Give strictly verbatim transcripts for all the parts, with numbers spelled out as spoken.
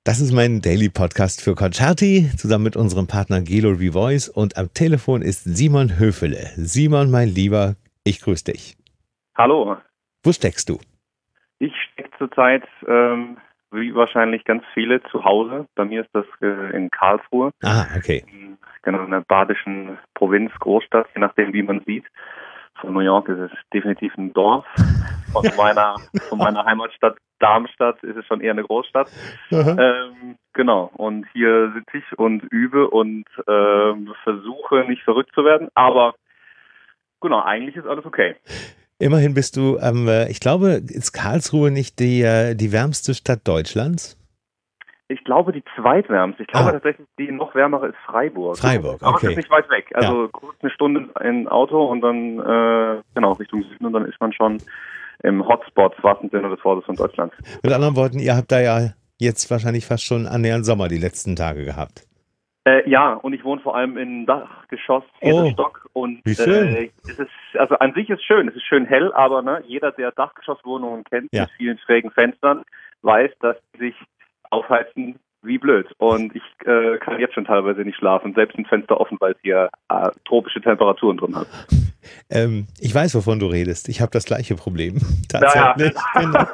Das ist mein Daily Podcast für Concerti, zusammen mit unserem Partner Gelo Revoice, und am Telefon ist Simon Höfele. Simon, mein Lieber, ich grüße dich. Hallo. Wo steckst du? Ich stecke zurzeit, ähm, wie wahrscheinlich ganz viele, zu Hause. Bei mir ist das äh, in Karlsruhe. Ah, okay. In, genau, in der badischen Provinz, Großstadt, je nachdem, wie man sieht. Von New York ist es definitiv ein Dorf. Von meiner, von meiner Heimatstadt Darmstadt ist es schon eher eine Großstadt. Ähm, genau, und hier sitze ich und übe und ähm, versuche nicht verrückt zu werden, aber genau, eigentlich ist alles okay. Immerhin bist du, ähm, ich glaube, ist Karlsruhe nicht die, äh, die wärmste Stadt Deutschlands? Ich glaube, die zweitwärmste. Ich glaube Ah. tatsächlich, die noch wärmere ist Freiburg. Freiburg, okay. Aber es ist nicht weit weg. Also Ja. kurz eine Stunde in Auto und dann äh, genau Richtung Süden und dann ist man schon im Hotspot, wahrsten Sinne des Wortes, von Deutschland. Mit anderen Worten, ihr habt da ja jetzt wahrscheinlich fast schon annähernd Sommer die letzten Tage gehabt. Äh, ja, und ich wohne vor allem im Dachgeschoss, vierter Oh, Stock. Und wie schön. Äh, es ist, also an sich ist schön, es ist schön hell, aber ne, jeder, der Dachgeschosswohnungen kennt, Ja. mit vielen schrägen Fenstern, weiß, dass sie sich aufheizen wie blöd. Und ich äh, kann jetzt schon teilweise nicht schlafen, selbst ein Fenster offen, weil es hier äh, tropische Temperaturen drin hat. Ähm, ich weiß, wovon du redest. Ich habe das gleiche Problem. Tatsächlich. Genau.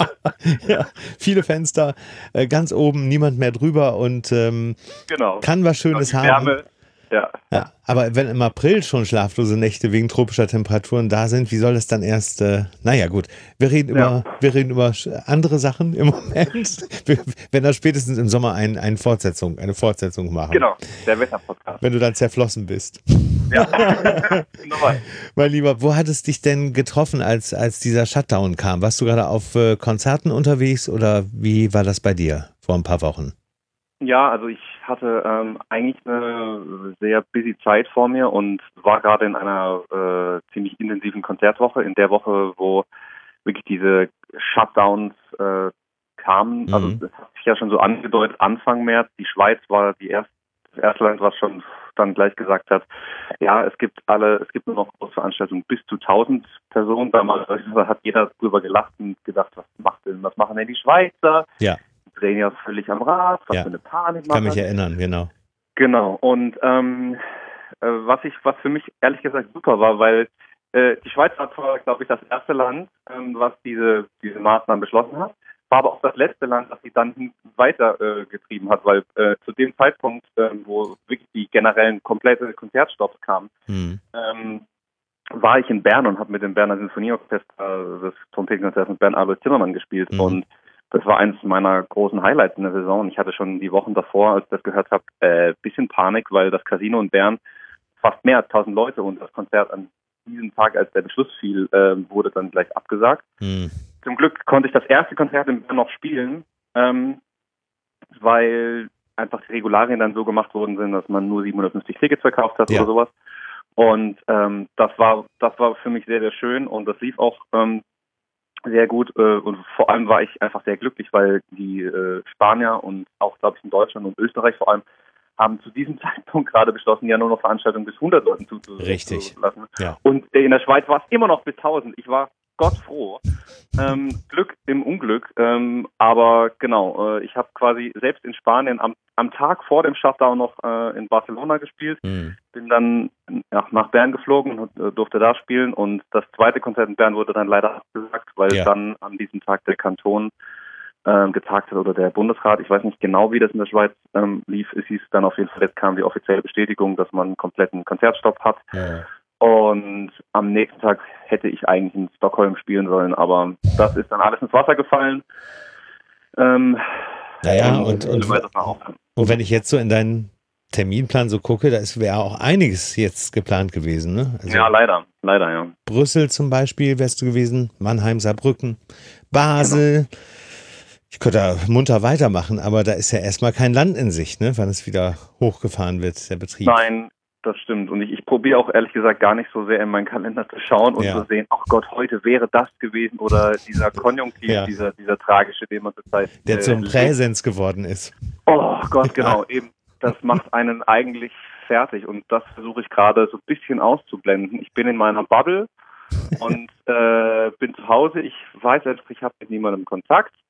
Ja, viele Fenster, äh, ganz oben, niemand mehr drüber und ähm, Genau. kann was Schönes Die haben. Wärme, ja. Ja, aber wenn im April schon schlaflose Nächte wegen tropischer Temperaturen da sind, wie soll es dann erst, äh, naja gut, wir reden über, Ja. wir reden über andere Sachen im Moment. Wir, wenn da spätestens im Sommer ein, ein Fortsetzung, eine Fortsetzung machen. Genau, der Wetterpodcast. Wenn du dann zerflossen bist. Ja. Nochmal. Mein Lieber, wo hat es dich denn getroffen, als, als dieser Shutdown kam? Warst du gerade auf äh, Konzerten unterwegs oder wie war das bei dir vor ein paar Wochen? Ja, also ich hatte ähm, eigentlich eine sehr busy Zeit vor mir und war gerade in einer äh, ziemlich intensiven Konzertwoche, in der Woche, wo wirklich diese Shutdowns äh, kamen. Mhm. Also das hat sich ja schon so angedeutet, Anfang März. Die Schweiz war die erste, das erste Land, was schon dann gleich gesagt hat, ja, es gibt alle, es gibt nur noch Großveranstaltungen bis zu tausend Personen. Damals hat jeder drüber gelacht und gedacht, was macht denn, was machen denn die Schweizer? Ja. Drehen ja völlig am Rad, was Ja. für eine Panik Ich kann machen. mich erinnern, genau. Genau, und ähm, äh, was ich, was für mich ehrlich gesagt super war, weil äh, die Schweiz war zwar, glaube ich, das erste Land, ähm, was diese diese Maßnahmen beschlossen hat, war aber auch das letzte Land, das sie dann weiter äh, getrieben hat, weil äh, zu dem Zeitpunkt, äh, wo wirklich die generellen komplette Konzertstopps kamen, Mhm. ähm, war ich in Bern und habe mit dem Berner Sinfonieorchester das Trompetenkonzert mit Bernd Albert Zimmermann gespielt. Mhm. Und das war eines meiner großen Highlights in der Saison. Ich hatte schon die Wochen davor, als ich das gehört habe, äh, bisschen Panik, weil das Casino in Bern fast mehr als tausend Leute und das Konzert an diesem Tag, als der Beschluss fiel, äh, wurde dann gleich abgesagt. Mhm. Zum Glück konnte ich das erste Konzert in Bern noch spielen, ähm, weil einfach die Regularien dann so gemacht worden sind, dass man nur siebenhundertfünfzig Tickets verkauft hat Ja. oder sowas. Und ähm, das war das war für mich sehr, sehr schön und das lief auch ähm, sehr gut äh, und vor allem war ich einfach sehr glücklich, weil die äh, Spanier und auch, glaube ich, in Deutschland und Österreich vor allem haben zu diesem Zeitpunkt gerade beschlossen, ja nur noch Veranstaltungen bis hundert Leuten zuzulassen. Richtig. Ja. Und äh, in der Schweiz war es immer noch bis tausend. Ich war Gott froh. Ähm, Glück im Unglück. Ähm, aber genau, äh, ich habe quasi selbst in Spanien am, am Tag vor dem Shutdown noch äh, in Barcelona gespielt. Mhm. Bin dann ja, nach Bern geflogen und äh, durfte da spielen. Und das zweite Konzert in Bern wurde dann leider abgesagt, weil Ja. dann an diesem Tag der Kanton ähm, getagt hat oder der Bundesrat. Ich weiß nicht genau, wie das in der Schweiz ähm, lief. Es hieß dann auf jeden Fall, jetzt kam die offizielle Bestätigung, dass man einen kompletten Konzertstopp hat. Ja. Und am nächsten Tag hätte ich eigentlich in Stockholm spielen sollen, aber das ist dann alles ins Wasser gefallen. Ähm, Naja, und, und, so weiter auch. und wenn ich jetzt so in deinen Terminplan so gucke, da wäre auch einiges jetzt geplant gewesen, ne? Also Ja, leider, leider, ja. Brüssel zum Beispiel wärst du gewesen, Mannheim, Saarbrücken, Basel. Ich könnte da munter weitermachen, aber da ist ja erstmal kein Land in Sicht, ne, wann es wieder hochgefahren wird, der Betrieb. Nein, das stimmt. Und ich, ich probiere auch ehrlich gesagt gar nicht so sehr in meinen Kalender zu schauen und Ja. zu sehen, ach Gott, heute wäre das gewesen oder dieser Konjunktiv, Ja. dieser, dieser tragische, den man zurzeit Der äh, zum lebt. Präsens geworden ist. Oh Gott, genau, eben. Das macht einen eigentlich fertig und das versuche ich gerade so ein bisschen auszublenden. Ich bin in meiner Bubble und äh, bin zu Hause. Ich weiß selbst, ich habe mit niemandem Kontakt.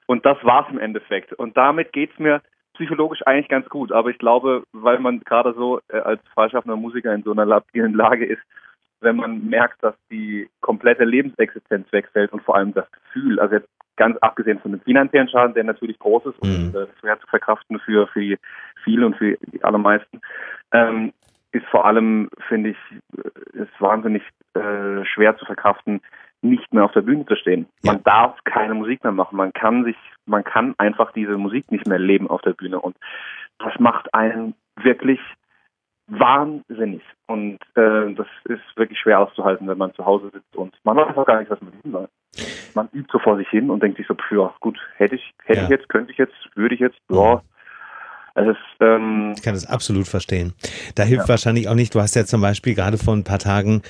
Und das war's im Endeffekt. Und damit geht's mir psychologisch eigentlich ganz gut. Aber ich glaube, weil man gerade so äh, als freischaffender Musiker in so einer labilen Lage ist, wenn man merkt, dass die komplette Lebensexistenz wegfällt und vor allem das Gefühl, also jetzt ganz abgesehen von dem finanziellen Schaden, der natürlich groß ist und mhm. äh, schwer zu verkraften für, für viele und für die allermeisten, ähm, ist vor allem, finde ich, ist wahnsinnig äh, schwer zu verkraften, nicht mehr auf der Bühne zu stehen. Ja. Man darf keine Musik mehr machen. Man kann sich, man kann einfach diese Musik nicht mehr leben auf der Bühne. Und das macht einen wirklich wahnsinnig. Und äh, das ist wirklich schwer auszuhalten, wenn man zu Hause sitzt und man weiß einfach gar nicht, was man tun soll. Man übt so vor sich hin und denkt sich so, ja gut, hätte ich, hätte ja. ich jetzt, könnte ich jetzt, würde ich jetzt, ja. Es ist, ähm, ich kann das absolut verstehen. Da hilft ja. wahrscheinlich auch nicht, du hast ja zum Beispiel gerade vor ein paar Tagen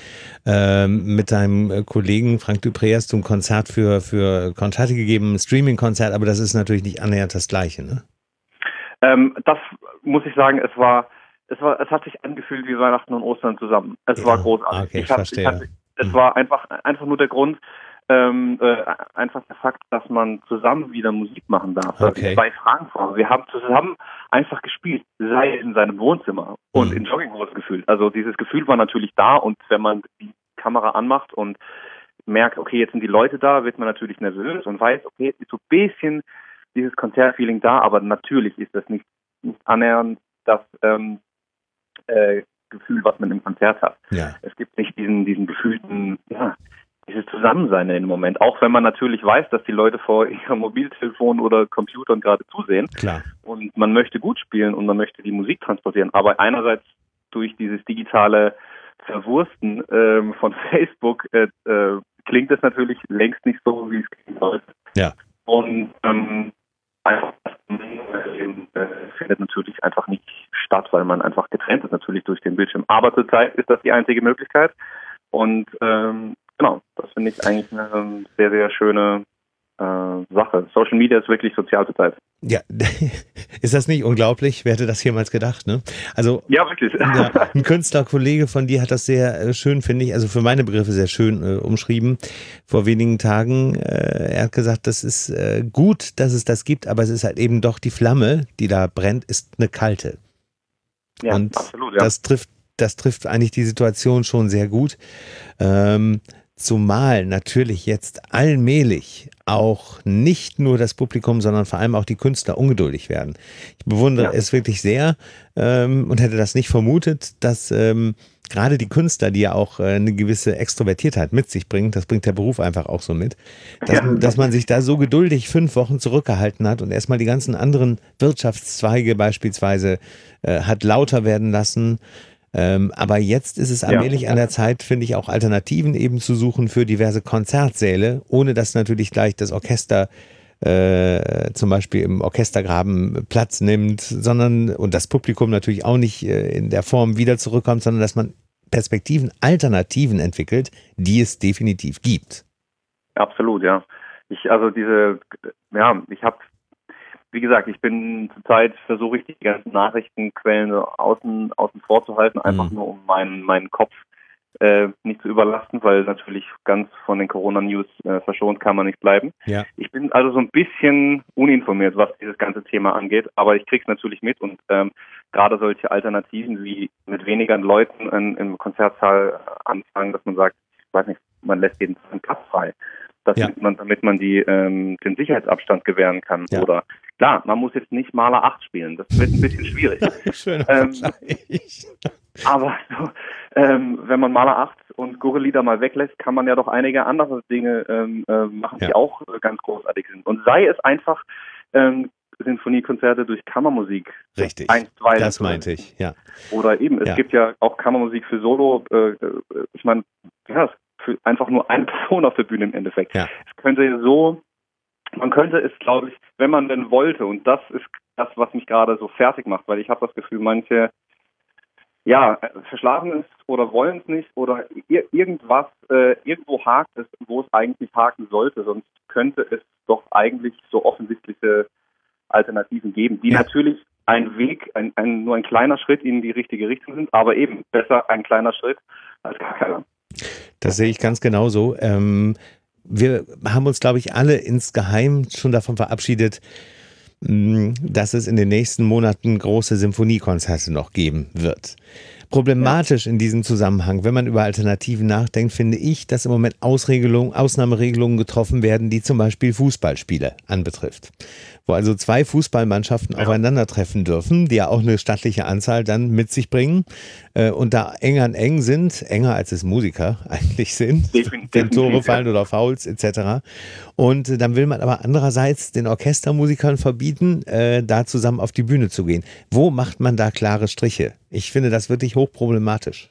ähm, mit deinem Kollegen Frank Dupré hast du ein Konzert für, für Konzerte gegeben, ein Streaming-Konzert, aber das ist natürlich nicht annähernd das Gleiche, ne? Ähm, das muss ich sagen, es war, es war, es hat sich angefühlt wie Weihnachten und Ostern zusammen. Es ja. war großartig. Okay, ich, ich hab, verstehe. Ich hatte, es mhm. war einfach, einfach nur der Grund, Ähm, äh, einfach der Fakt, dass man zusammen wieder Musik machen darf. Okay. Bei Frankfurt. Wir haben zusammen einfach gespielt, sei es in seinem Wohnzimmer und mhm. in Jogginghosen gefühlt. Also dieses Gefühl war natürlich da und wenn man die Kamera anmacht und merkt, okay, jetzt sind die Leute da, wird man natürlich nervös und weiß, okay, jetzt ist so ein bisschen dieses Konzertfeeling da, aber natürlich ist das nicht, nicht annähernd das ähm, äh, Gefühl, was man im Konzert hat. Ja. Es gibt nicht diesen, diesen gefühlten, ja, dieses Zusammensein in dem Moment, auch wenn man natürlich weiß, dass die Leute vor ihrem Mobiltelefon oder Computern gerade zusehen. Klar. Und man möchte gut spielen und man möchte die Musik transportieren, aber einerseits durch dieses digitale Verwursten ähm, von Facebook äh, äh, klingt es natürlich längst nicht so, wie es klingen sollte. Ja. Und ähm, einfach das äh, findet natürlich einfach nicht statt, weil man einfach getrennt ist natürlich durch den Bildschirm. Aber zurzeit ist das die einzige Möglichkeit und ähm, genau, das finde ich eigentlich eine sehr, sehr schöne äh, Sache. Social Media ist wirklich sozial zurzeit. Ja, ist das nicht unglaublich? Wer hätte das jemals gedacht, ne? Also, ja, wirklich. Ja, ein Künstlerkollege von dir hat das sehr äh, schön, finde ich, also für meine Begriffe sehr schön äh, umschrieben. Vor wenigen Tagen, äh, er hat gesagt, das ist äh, gut, dass es das gibt, aber es ist halt eben doch die Flamme, die da brennt, ist eine kalte. Ja, und absolut, ja. Das trifft, das trifft eigentlich die Situation schon sehr gut. Ähm, Zumal natürlich jetzt allmählich auch nicht nur das Publikum, sondern vor allem auch die Künstler ungeduldig werden. Ich bewundere ja. es wirklich sehr ähm, und hätte das nicht vermutet, dass ähm, gerade die Künstler, die ja auch äh, eine gewisse Extrovertiertheit mit sich bringen, das bringt der Beruf einfach auch so mit, dass, ja. dass man sich da so geduldig fünf Wochen zurückgehalten hat und erstmal die ganzen anderen Wirtschaftszweige beispielsweise äh, hat lauter werden lassen. Ähm, aber jetzt ist es allmählich ja. an der Zeit, finde ich, auch Alternativen eben zu suchen für diverse Konzertsäle, ohne dass natürlich gleich das Orchester äh, zum Beispiel im Orchestergraben Platz nimmt, sondern und das Publikum natürlich auch nicht äh, in der Form wieder zurückkommt, sondern dass man Perspektiven, Alternativen entwickelt, die es definitiv gibt. Absolut, ja. Ich, also diese, ja, ich habe Wie gesagt, ich bin zurzeit, versuche ich die ganzen Nachrichtenquellen so außen, außen vor zu halten, einfach mhm. nur um meinen, meinen Kopf äh, nicht zu überlasten, weil natürlich ganz von den Corona-News äh, verschont kann man nicht bleiben. Ja. Ich bin also so ein bisschen uninformiert, was dieses ganze Thema angeht, aber ich krieg's natürlich mit und ähm, gerade solche Alternativen wie mit weniger Leuten in, im Konzertsaal anfangen, dass man sagt, ich weiß nicht, man lässt jeden Platz frei. Das ja. man, damit man die, ähm, den Sicherheitsabstand gewähren kann. Ja. Oder klar, man muss jetzt nicht Maler acht spielen. Das wird ein bisschen schwierig. Schöner ähm, aber so, ähm, wenn man Maler acht und Gurre-Lieder mal weglässt, kann man ja doch einige andere Dinge ähm, äh, machen, die ja. auch äh, ganz großartig sind. Und sei es einfach ähm, Sinfoniekonzerte durch Kammermusik. Richtig, eins, zwei, das meinte ich, ja. Oder eben, es ja. gibt ja auch Kammermusik für Solo. Äh, ich meine, ja, für einfach nur eine Person auf der Bühne im Endeffekt. Ja. Es könnte so, man könnte es, glaube ich, wenn man denn wollte, und das ist das, was mich gerade so fertig macht, weil ich habe das Gefühl, manche ja, verschlafen es oder wollen es nicht oder ir- irgendwas, äh, irgendwo hakt es, wo es eigentlich haken sollte, sonst könnte es doch eigentlich so offensichtliche Alternativen geben, die ja. natürlich ein Weg, ein, ein, nur ein kleiner Schritt in die richtige Richtung sind, aber eben besser ein kleiner Schritt als gar keiner. Das sehe ich ganz genauso. Ähm, wir haben uns, glaube ich, alle insgeheim schon davon verabschiedet, dass es in den nächsten Monaten große Symphoniekonzerte noch geben wird. Problematisch ja. in diesem Zusammenhang, wenn man über Alternativen nachdenkt, finde ich, dass im Moment Ausregelungen, Ausnahmeregelungen getroffen werden, die zum Beispiel Fußballspiele anbetrifft. Wo also zwei Fußballmannschaften ja. aufeinandertreffen dürfen, die ja auch eine stattliche Anzahl dann mit sich bringen äh, und da eng an eng sind, enger als es Musiker eigentlich sind, Definitiv. wenn Tore fallen oder Fouls et cetera. Und äh, dann will man aber andererseits den Orchestermusikern verbieten, äh, da zusammen auf die Bühne zu gehen. Wo macht man da klare Striche? Ich finde das wirklich hochproblematisch.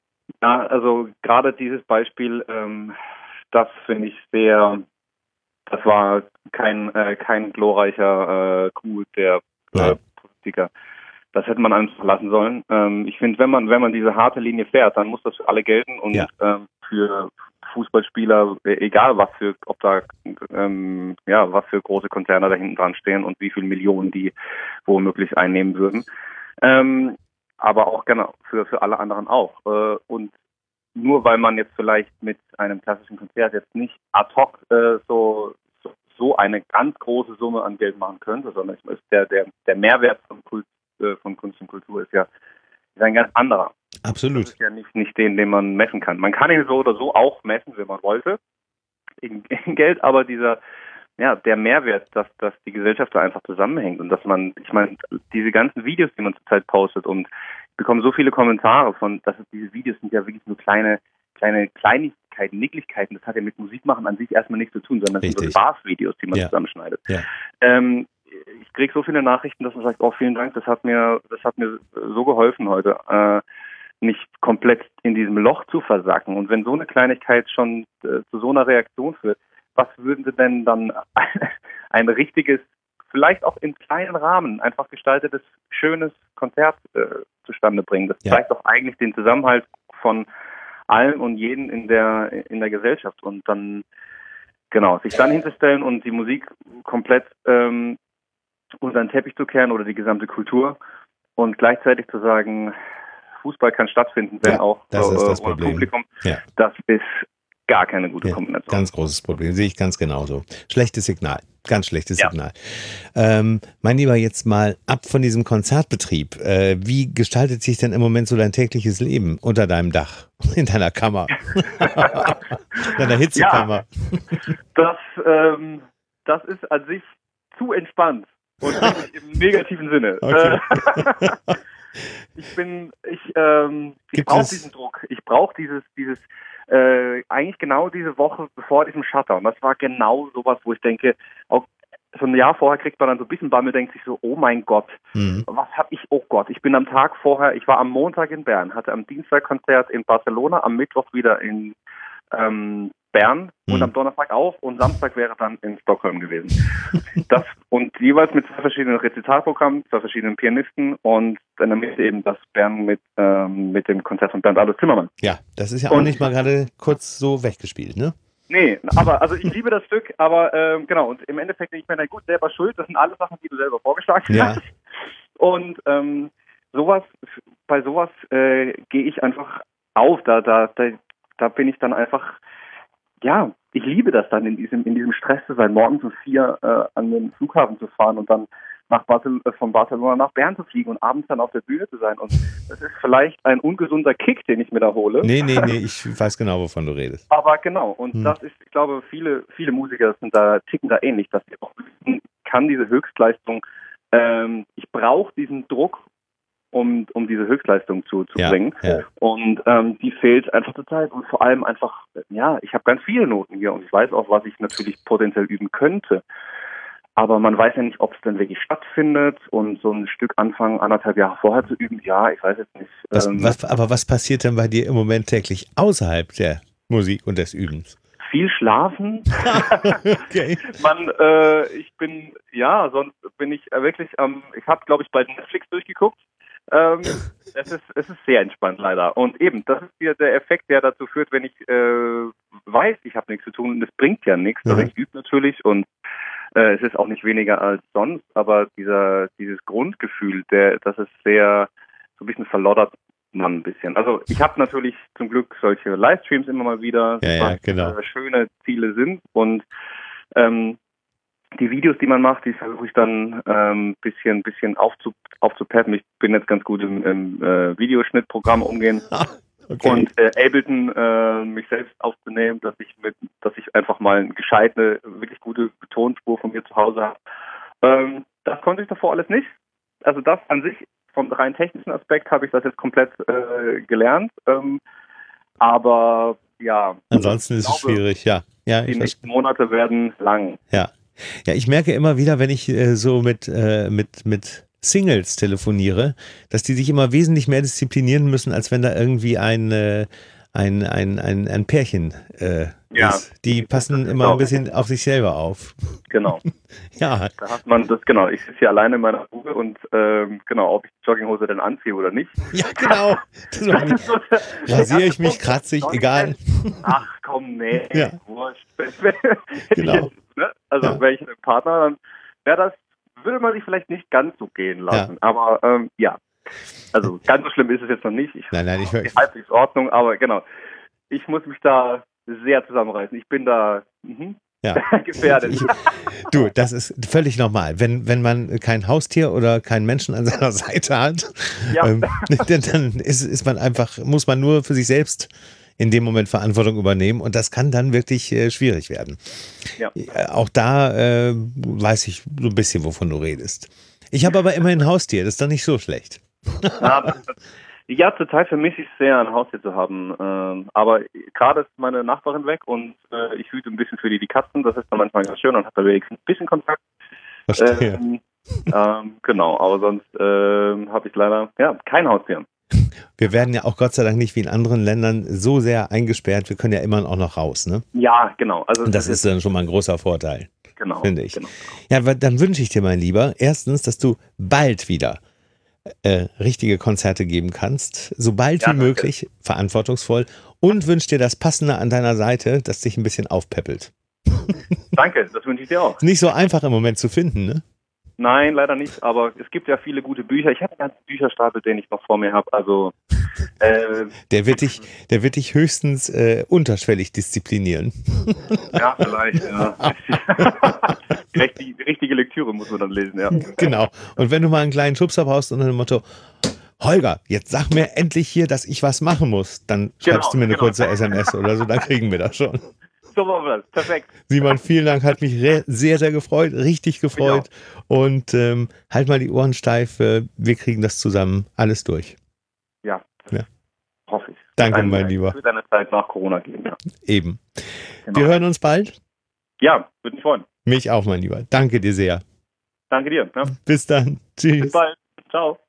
Ja, also gerade dieses Beispiel, ähm, das finde ich sehr, das war kein äh, kein glorreicher äh, Coup der äh, Politiker. Das hätte man einfach lassen sollen. Ähm, ich finde, wenn man wenn man diese harte Linie fährt, dann muss das für alle gelten und ja. ähm, für Fußballspieler, egal was für, ob da ähm, ja was für große Konzerne da hinten dran stehen und wie viele Millionen die womöglich einnehmen würden. Ähm, aber auch genau für für alle anderen auch. Äh, und nur weil man jetzt vielleicht mit einem klassischen Konzert jetzt nicht ad hoc äh, so, so so eine ganz große Summe an Geld machen könnte, sondern ist der der der Mehrwert von Kult, äh, von Kunst und Kultur ist ja ist ein ganz anderer. Absolut. Das ist ja nicht nicht den, den man messen kann. Man kann ihn so oder so auch messen, wenn man wollte, in, in Geld, aber dieser ja, der Mehrwert, dass, dass die Gesellschaft da einfach zusammenhängt und dass man, ich meine, diese ganzen Videos, die man zurzeit postet und ich bekomme so viele Kommentare von, dass es, diese Videos sind ja wirklich nur kleine, kleine Kleinigkeiten, Nicklichkeiten, das hat ja mit Musikmachen an sich erstmal nichts zu tun, sondern das sind so Spaßvideos, die man ja. zusammenschneidet. Ja. Ähm, ich kriege so viele Nachrichten, dass man sagt, oh, vielen Dank, das hat mir, das hat mir so geholfen heute, äh, nicht komplett in diesem Loch zu versacken. Und wenn so eine Kleinigkeit schon äh, zu so einer Reaktion führt, was würden Sie denn dann ein richtiges, vielleicht auch im kleinen Rahmen, einfach gestaltetes, schönes Konzert äh, zustande bringen? Das ja. zeigt doch eigentlich den Zusammenhalt von allen und jeden in der in der Gesellschaft. Und dann, genau, sich dann hinzustellen und die Musik komplett ähm, unter den Teppich zu kehren oder die gesamte Kultur und gleichzeitig zu sagen, Fußball kann stattfinden, wenn ja, auch das äh, ist das ohne Problem. Publikum. Ja. Das ist gar keine gute ja, Kombination. Ganz großes Problem, sehe ich ganz genauso. Schlechtes Signal, ganz schlechtes ja. Signal. Ähm, mein Lieber, jetzt mal ab von diesem Konzertbetrieb. Äh, wie gestaltet sich denn im Moment so dein tägliches Leben unter deinem Dach, in deiner Kammer, in deiner Hitzekammer? Ja, das, ähm, das ist an sich zu entspannt und nicht im negativen Sinne. Okay. ich bin, ich, ähm, ich brauche diesen Druck. Ich brauche dieses, dieses Äh, eigentlich genau diese Woche bevor diesem Shutdown. Das war genau sowas, wo ich denke, auch so ein Jahr vorher kriegt man dann so ein bisschen Bammel, denkt sich so, oh mein Gott, mhm. was hab ich, oh Gott, ich bin am Tag vorher, ich war am Montag in Bern, hatte am Dienstag Konzert in Barcelona, am Mittwoch wieder in ähm, Bern mhm. und am Donnerstag auch und Samstag wäre dann in Stockholm gewesen. Das und jeweils mit zwei verschiedenen Rezitalprogrammen, zwei verschiedenen Pianisten und in der Mitte eben das Bern mit ähm, mit dem Konzert von Bernd Adolf Zimmermann. Ja, das ist ja auch und, nicht mal gerade kurz so weggespielt, ne? Nee, aber also ich liebe das Stück, aber ähm, genau, und im Endeffekt denke ich mir, na gut, selber schuld, das sind alles Sachen, die du selber vorgeschlagen ja. hast. Und ähm, sowas, bei sowas äh, gehe ich einfach auf, da, da, da, da bin ich dann einfach, ja, ich liebe das dann in diesem, in diesem Stress zu sein, morgens um vier äh, an den Flughafen zu fahren und dann nach Barcel- äh, von Barcelona nach Bern zu fliegen und abends dann auf der Bühne zu sein. Und das ist vielleicht ein ungesunder Kick, den ich mir da hole. Nee, nee, nee, ich weiß genau, wovon du redest. Aber genau, und hm. das ist, ich glaube, viele, viele Musiker sind da, ticken da ähnlich, dass ich auch kann diese Höchstleistung, ähm, ich brauche diesen Druck, um, um diese Höchstleistung zu, zu ja, bringen. Ja. Und ähm, die fehlt einfach total. Und vor allem einfach, ja, ich habe ganz viele Noten hier und ich weiß auch, was ich natürlich potenziell üben könnte. Aber man weiß ja nicht, ob es dann wirklich stattfindet und so ein Stück anfangen, anderthalb Jahre vorher zu üben, ja, ich weiß jetzt nicht. Was, ähm, was, aber was passiert denn bei dir im Moment täglich außerhalb der Musik und des Übens? Viel schlafen. Okay. Man, äh, ich bin, ja, sonst bin ich wirklich, ähm, ich habe, glaube ich, bald Netflix durchgeguckt. Ähm, es ist, es ist sehr entspannt leider. Und eben, das ist hier der Effekt, der dazu führt, wenn ich äh, weiß, ich habe nichts zu tun und es bringt ja nichts. Mhm. Also ich übe natürlich und äh, es ist auch nicht weniger als sonst, aber dieser dieses Grundgefühl, der, das ist sehr so ein bisschen verloddert man ein bisschen. Also ich habe natürlich zum Glück solche Livestreams immer mal wieder, ja, ja, genau. was schöne Ziele sind und ähm, die Videos, die man macht, die versuche ich dann ein ähm, bisschen, bisschen aufzu, aufzupeppen. Ich bin jetzt ganz gut im, im äh, Videoschnittprogramm umgehen. Okay. Und äh, Ableton äh, mich selbst aufzunehmen, dass ich mit, dass ich einfach mal eine gescheite, wirklich gute Tonspur von mir zu Hause habe. Ähm, das konnte ich davor alles nicht. Also das an sich, vom rein technischen Aspekt habe ich das jetzt komplett äh, gelernt. Ähm, aber ja. Ansonsten ist es schwierig, ja. ja die nächsten Monate werden lang. Ja. Ja, ich merke immer wieder, wenn ich äh, so mit, äh, mit, mit Singles telefoniere, dass die sich immer wesentlich mehr disziplinieren müssen, als wenn da irgendwie ein, äh, ein, ein, ein, ein Pärchen äh, ja. ist. Die passen immer ein bisschen auf sich selber auf. Genau. Ja. Da hat man das, genau, ich sitze hier alleine in meiner Bude und ähm, genau, ob ich die Jogginghose denn anziehe oder nicht. Ja, genau. Das rasiere ich mich, kratzig, egal. Ach komm, nee, ja. wurscht. Genau. Ne? Also ja. wäre ich ein Partner, dann wäre das, würde man sich vielleicht nicht ganz so gehen lassen. Ja. Aber ähm, ja, also ganz so schlimm ist es jetzt noch nicht. Ich, nein, nein, ich höre. Halbwegs Ordnung, aber genau. Ich muss mich da sehr zusammenreißen. Ich bin da mh, ja. gefährdet. Ich, du, das ist völlig normal. Wenn, wenn man kein Haustier oder keinen Menschen an seiner Seite hat, ja. ähm, dann ist, ist man einfach, muss man nur für sich selbst in dem Moment Verantwortung übernehmen und das kann dann wirklich äh, schwierig werden. Ja. Äh, auch da äh, weiß ich so ein bisschen, wovon du redest. Ich habe aber immerhin ein Haustier, das ist doch nicht so schlecht. Ja, ja, zurzeit vermisse ich es sehr, ein Haustier zu haben. Ähm, aber gerade ist meine Nachbarin weg und äh, ich hüte ein bisschen für die, die Katzen. Das ist dann manchmal ganz schön und habe da wenigstens ein bisschen Kontakt. Verstehe. Ähm, ähm, genau, aber sonst ähm, habe ich leider ja kein Haustier. Wir werden ja auch Gott sei Dank nicht wie in anderen Ländern so sehr eingesperrt. Wir können ja immer auch noch raus, ne? Ja, genau. Also und das, das ist dann schon mal ein großer Vorteil. Genau. Finde ich. Genau. Ja, dann wünsche ich dir, mein Lieber, erstens, dass du bald wieder äh, richtige Konzerte geben kannst, so bald ja, wie möglich, danke. Verantwortungsvoll und wünsche dir das Passende an deiner Seite, das dich ein bisschen aufpäppelt. Danke, das wünsche ich dir auch. Ist nicht so einfach im Moment zu finden, ne? Nein, leider nicht, aber es gibt ja viele gute Bücher. Ich habe einen ganzen Bücherstapel, den ich noch vor mir habe. Also äh, der wird dich, der wird dich höchstens äh, unterschwellig disziplinieren. Ja, vielleicht, ja. die, richtige, die richtige Lektüre muss man dann lesen, ja. Genau. Und wenn du mal einen kleinen Schubser brauchst unter dem Motto, Holger, jetzt sag mir endlich hier, dass ich was machen muss, dann schreibst genau, du mir eine genau. kurze S M S oder so, dann kriegen wir das schon. So machen wir das. Perfekt. Simon, vielen Dank. Hat mich sehr, sehr gefreut. Richtig gefreut. Und ähm, halt mal die Ohren steif. Wir kriegen das zusammen alles durch. Ja. ja. Hoffe ich. Danke, Deine, mein Lieber. Es wird eine Zeit nach Corona geben, ja. Eben. Genau. Wir hören uns bald. Ja, würde mich freuen. Mich auch, mein Lieber. Danke dir sehr. Danke dir. Ja. Bis dann. Tschüss. Bis bald. Ciao.